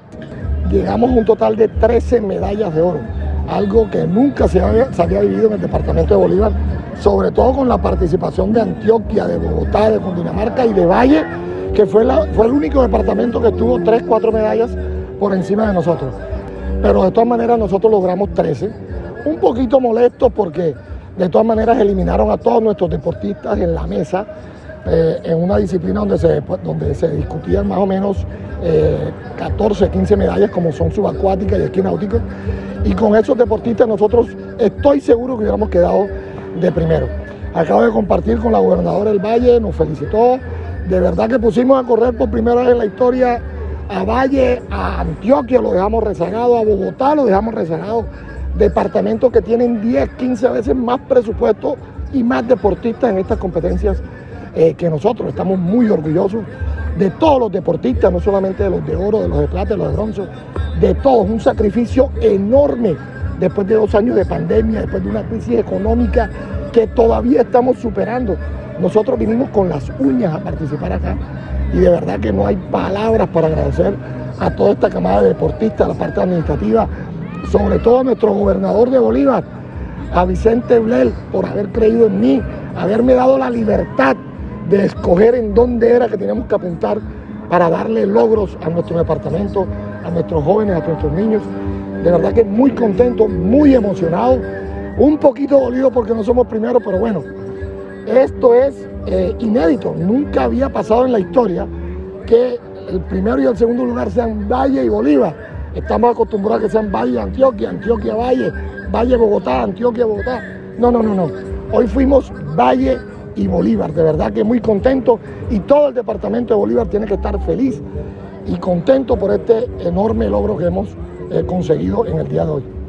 Llegamos a un total de 13 medallas de oro, algo que nunca se había vivido en el departamento de Bolívar, sobre todo con la participación de Antioquia, de Bogotá, de Cundinamarca y de Valle, que fue el único departamento que tuvo 3, 4 medallas por encima de nosotros. Pero de todas maneras nosotros logramos 13, un poquito molestos porque de todas maneras eliminaron a todos nuestros deportistas en la mesa, en una disciplina donde se discutían más o menos 14, 15 medallas como son subacuática y esquí náutico, y con esos deportistas nosotros estoy seguro que hubiéramos quedado de primero. Acabo de compartir con la gobernadora del Valle, nos felicitó, de verdad que pusimos a correr por primera vez en la historia a Valle, a Antioquia lo dejamos rezagado, a Bogotá lo dejamos rezagado, departamentos que tienen 10, 15 veces más presupuesto y más deportistas en estas competencias que nosotros. Estamos muy orgullosos de todos los deportistas, no solamente de los de oro, de los de plata, de los de bronce, de todos. Un sacrificio enorme después de 2 años de pandemia, después de una crisis económica que todavía estamos superando. Nosotros vinimos con las uñas a participar acá y de verdad que no hay palabras para agradecer a toda esta camada de deportistas, a la parte administrativa, sobre todo a nuestro gobernador de Bolívar, a Vicente Blel, por haber creído en mí, haberme dado la libertad de escoger en dónde era que teníamos que apuntar para darle logros a nuestro departamento, a nuestros jóvenes, a nuestros niños. De verdad que muy contento, muy emocionado, un poquito dolido porque no somos primeros, pero bueno, esto es inédito. Nunca había pasado en la historia que el primero y el segundo lugar sean Valle y Bolívar. Estamos acostumbrados a que sean Valle y Antioquia, Antioquia Valle, Valle Bogotá, Antioquia Bogotá. No. Hoy fuimos Valle y Bolívar, de verdad que muy contento, y todo el departamento de Bolívar tiene que estar feliz y contento por este enorme logro que hemos conseguido en el día de hoy.